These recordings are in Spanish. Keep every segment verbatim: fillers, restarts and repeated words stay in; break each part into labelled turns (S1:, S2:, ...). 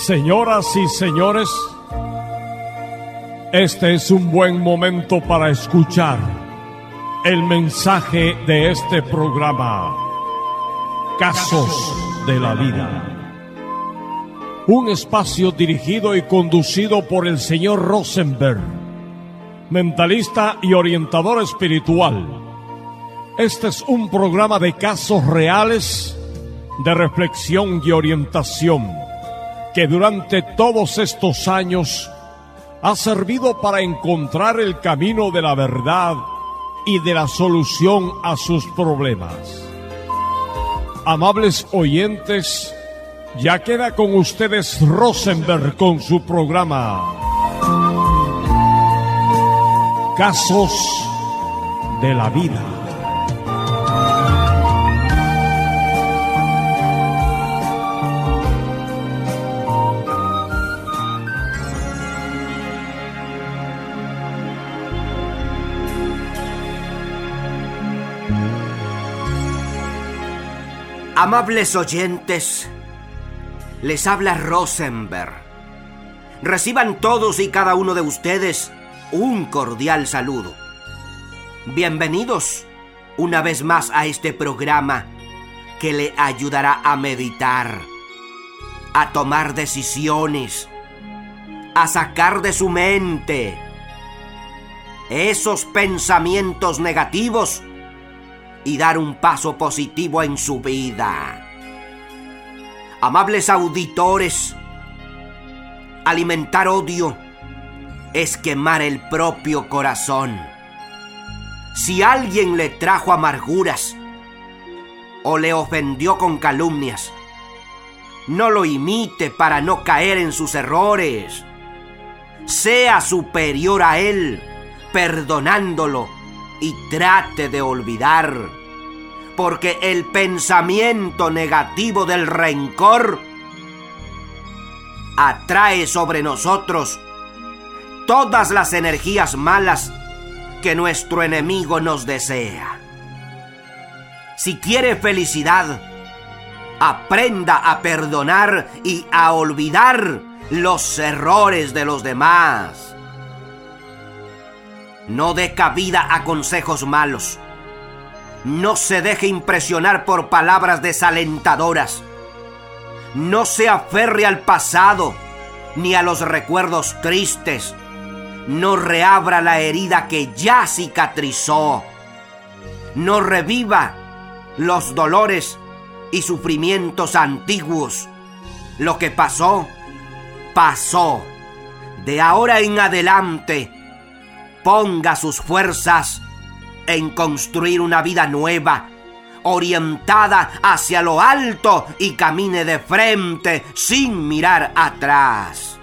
S1: Señoras y señores, este es un buen momento para escuchar el mensaje de este programa, Casos de la Vida. Un espacio dirigido y conducido por el señor Rosenberg, mentalista y orientador espiritual. Este es un programa de casos reales, de reflexión y orientación, que durante todos estos años ha servido para encontrar el camino de la verdad y de la solución a sus problemas. Amables oyentes, ya queda con ustedes Rosenberg con su programa Casos de la Vida.
S2: Amables oyentes, les habla Rosenberg. Reciban todos y cada uno de ustedes un cordial saludo. Bienvenidos una vez más a este programa que le ayudará a meditar, a tomar decisiones, a sacar de su mente esos pensamientos negativos y dar un paso positivo en su vida. Amables auditores, alimentar odio es quemar el propio corazón. Si alguien le trajo amarguras o le ofendió con calumnias, no lo imite para no caer en sus errores. Sea superior a él, perdonándolo, y trate de olvidar, porque el pensamiento negativo del rencor atrae sobre nosotros todas las energías malas que nuestro enemigo nos desea. Si quiere felicidad, aprenda a perdonar y a olvidar los errores de los demás. No dé cabida a consejos malos. No se deje impresionar por palabras desalentadoras. No se aferre al pasado ni a los recuerdos tristes. No reabra la herida que ya cicatrizó. No reviva los dolores y sufrimientos antiguos. Lo que pasó, pasó. De ahora en adelante, ponga sus fuerzas en construir una vida nueva, orientada hacia lo alto, y camine de frente sin mirar atrás.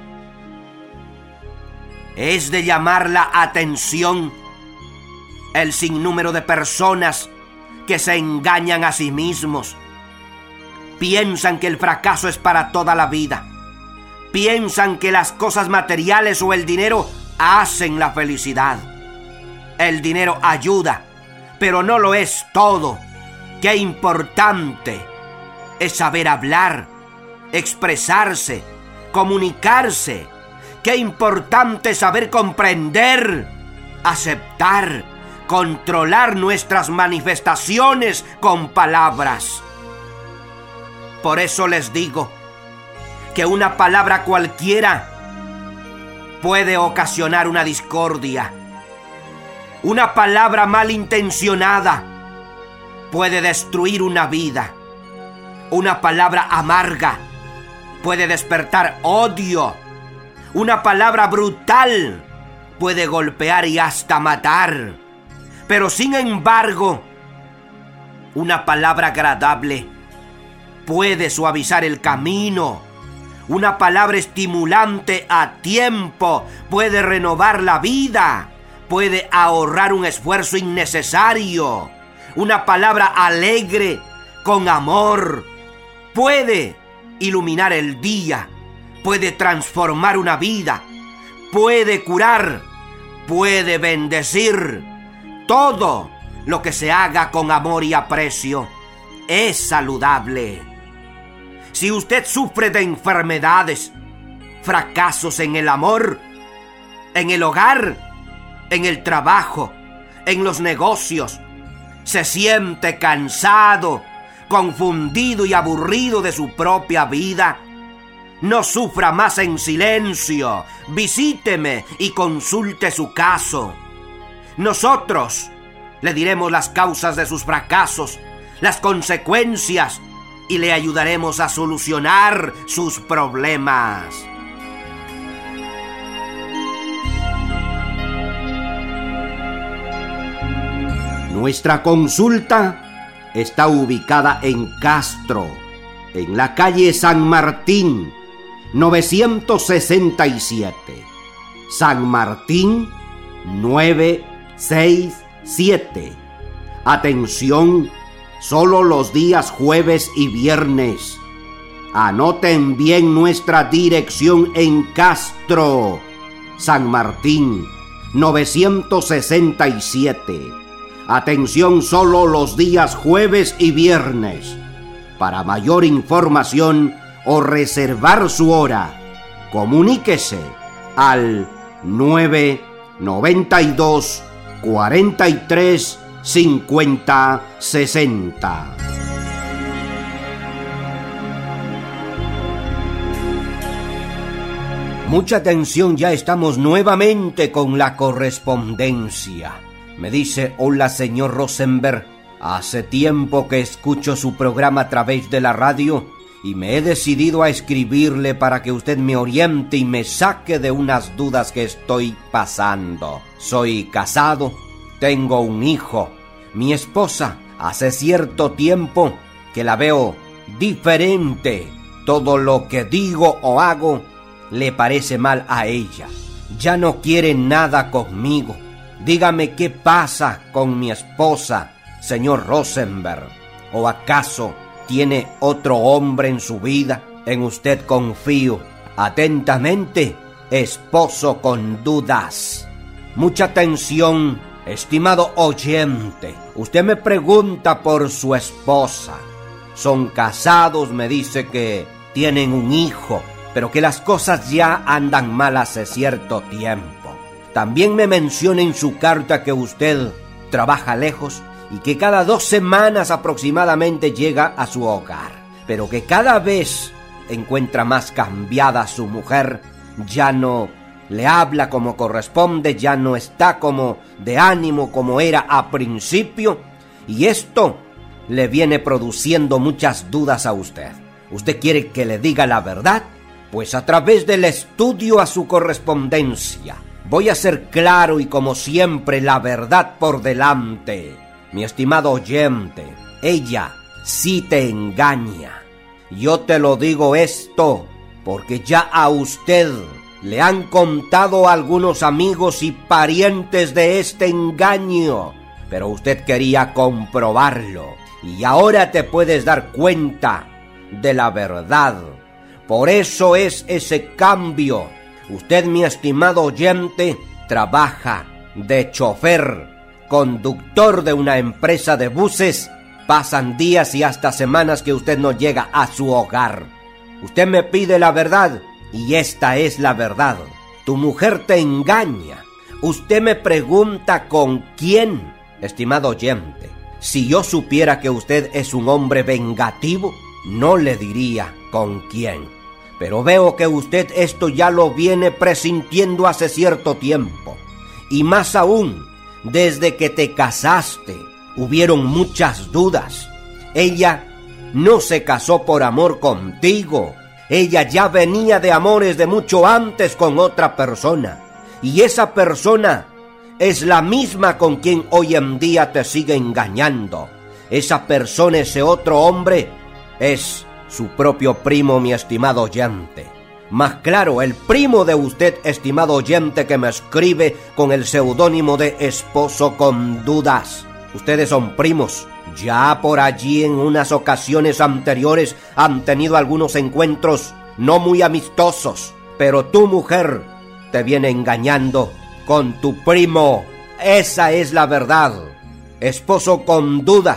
S2: Es de llamar la atención el sinnúmero de personas que se engañan a sí mismos. Piensan que el fracaso es para toda la vida. Piensan que las cosas materiales o el dinero hacen la felicidad. El dinero ayuda, pero no lo es todo. Qué importante es saber hablar, expresarse, comunicarse. Qué importante es saber comprender, aceptar, controlar nuestras manifestaciones con palabras. Por eso les digo que una palabra cualquiera puede ocasionar una discordia. Una palabra malintencionada puede destruir una vida. Una palabra amarga puede despertar odio. Una palabra brutal puede golpear y hasta matar. Pero sin embargo, una palabra agradable puede suavizar el camino. Una palabra estimulante a tiempo puede renovar la vida, puede ahorrar un esfuerzo innecesario. Una palabra alegre, con amor, puede iluminar el día, puede transformar una vida, puede curar, puede bendecir. Todo lo que se haga con amor y aprecio es saludable. Si usted sufre de enfermedades, fracasos en el amor, en el hogar, en el trabajo, en los negocios, se siente cansado, confundido y aburrido de su propia vida, no sufra más en silencio. Visíteme y consulte su caso. Nosotros le diremos las causas de sus fracasos, las consecuencias, y le ayudaremos a solucionar sus problemas. Nuestra consulta está ubicada en Castro, en la calle San Martín, novecientos sesenta y siete. San Martín, novecientos sesenta y siete. Atención, solo los días jueves y viernes. Anoten bien nuestra dirección en Castro, San Martín, novecientos sesenta y siete. Atención, solo los días jueves y viernes. Para mayor información o reservar su hora, comuníquese al nueve noventa y dos, cuarenta y tres, cincuenta, sesenta. Mucha atención, ya estamos nuevamente con la correspondencia. Me dice: hola, señor Rosenberg, hace tiempo que escucho su programa a través de la radio y me he decidido a escribirle para que usted me oriente y me saque de unas dudas que estoy pasando. Soy casado, tengo un hijo. Mi esposa, hace cierto tiempo que la veo diferente. Todo lo que digo o hago le parece mal a ella. Ya no quiere nada conmigo. Dígame qué pasa con mi esposa, señor Rosenberg. ¿O acaso tiene otro hombre en su vida? En usted confío. Atentamente, esposo con dudas. Mucha atención, estimado oyente. Usted me pregunta por su esposa. Son casados, me dice que tienen un hijo, pero que las cosas ya andan mal hace cierto tiempo. También me menciona en su carta que usted trabaja lejos y que cada dos semanas aproximadamente llega a su hogar, pero que cada vez encuentra más cambiada a su mujer. Ya no le habla como corresponde, ya no está como de ánimo como era a principio, y esto le viene produciendo muchas dudas a usted. ¿Usted quiere que le diga la verdad? Pues a través del estudio a su correspondencia voy a ser claro y como siempre la verdad por delante. Mi estimado oyente, ella sí te engaña. Yo te lo digo esto porque ya a usted le han contado algunos amigos y parientes de este engaño, pero usted quería comprobarlo y ahora te puedes dar cuenta de la verdad. Por eso es ese cambio. Usted, mi estimado oyente, trabaja de chofer, conductor de una empresa de buses. Pasan días y hasta semanas que usted no llega a su hogar. Usted me pide la verdad y esta es la verdad. Tu mujer te engaña. Usted me pregunta con quién, estimado oyente. Si yo supiera que usted es un hombre vengativo, no le diría con quién. Pero veo que usted esto ya lo viene presintiendo hace cierto tiempo. Y más aún, desde que te casaste, hubieron muchas dudas. Ella no se casó por amor contigo. Ella ya venía de amores de mucho antes con otra persona. Y esa persona es la misma con quien hoy en día te sigue engañando. Esa persona, ese otro hombre, es su propio primo, mi estimado oyente. Más claro, el primo de usted, estimado oyente, que me escribe con el seudónimo de Esposo con Dudas. Ustedes son primos. Ya por allí en unas ocasiones anteriores han tenido algunos encuentros no muy amistosos, pero tu mujer te viene engañando con tu primo. Esa es la verdad. Esposo con Dudas,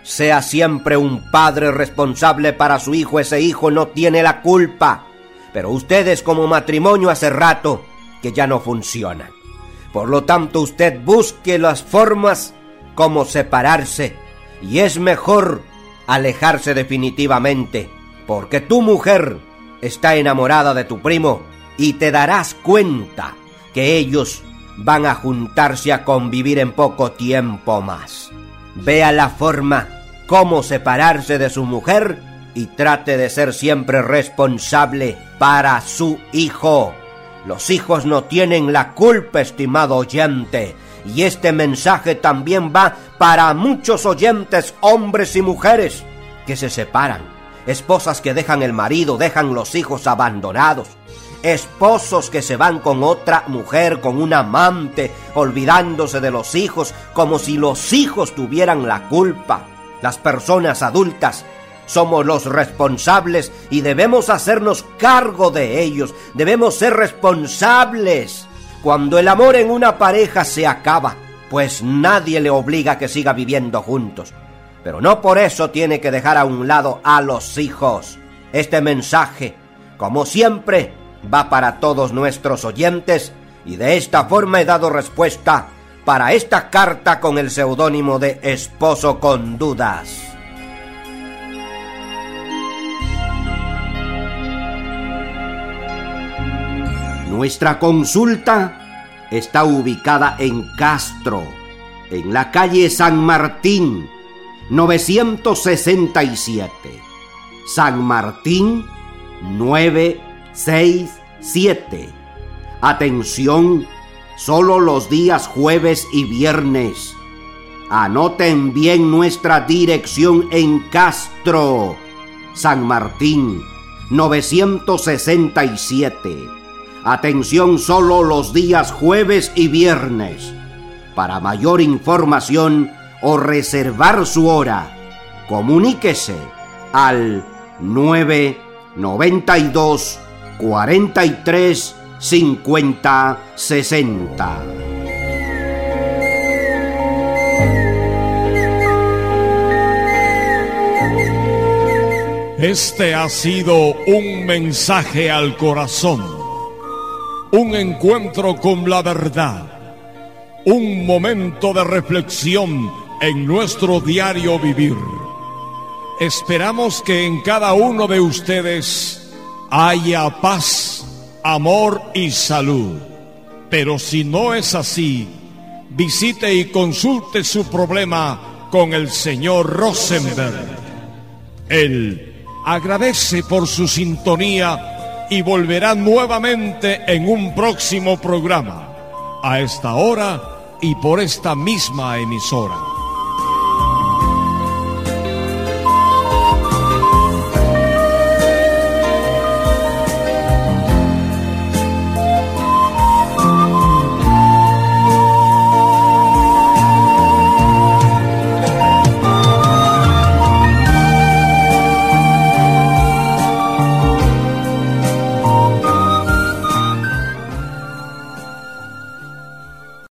S2: sea siempre un padre responsable para su hijo. Ese hijo no tiene la culpa. Pero ustedes como matrimonio hace rato que ya no funcionan. Por lo tanto, usted busque las formas como separarse. Y es mejor alejarse definitivamente, porque tu mujer está enamorada de tu primo y te darás cuenta que ellos van a juntarse a convivir en poco tiempo más. Vea la forma cómo separarse de su mujer y trate de ser siempre responsable para su hijo. Los hijos no tienen la culpa, estimado oyente. Y este mensaje también va para muchos oyentes, hombres y mujeres, que se separan. Esposas que dejan el marido, dejan los hijos abandonados. Esposos que se van con otra mujer, con un amante, olvidándose de los hijos, como si los hijos tuvieran la culpa. Las personas adultas somos los responsables y debemos hacernos cargo de ellos. Debemos ser responsables. Cuando el amor en una pareja se acaba, pues nadie le obliga a que siga viviendo juntos. Pero no por eso tiene que dejar a un lado a los hijos. Este mensaje, como siempre, va para todos nuestros oyentes y de esta forma he dado respuesta para esta carta con el seudónimo de Esposo con Dudas. Nuestra consulta está ubicada en Castro, en la calle San Martín, novecientos sesenta y siete. San Martín, novecientos sesenta y siete. Atención, solo los días jueves y viernes. Anoten bien nuestra dirección en Castro, San Martín, novecientos sesenta y siete. Atención, solo los días jueves y viernes. Para mayor información o reservar su hora, comuníquese al nueve noventa y dos cuarenta y tres cincuenta sesenta.
S1: Este ha sido un mensaje al corazón. Un encuentro con la verdad, un momento de reflexión en nuestro diario vivir. Esperamos que en cada uno de ustedes haya paz, amor y salud. Pero si no es así, visite y consulte su problema con el señor Rosenberg. Él agradece por su sintonía y volverá nuevamente en un próximo programa, a esta hora y por esta misma emisora.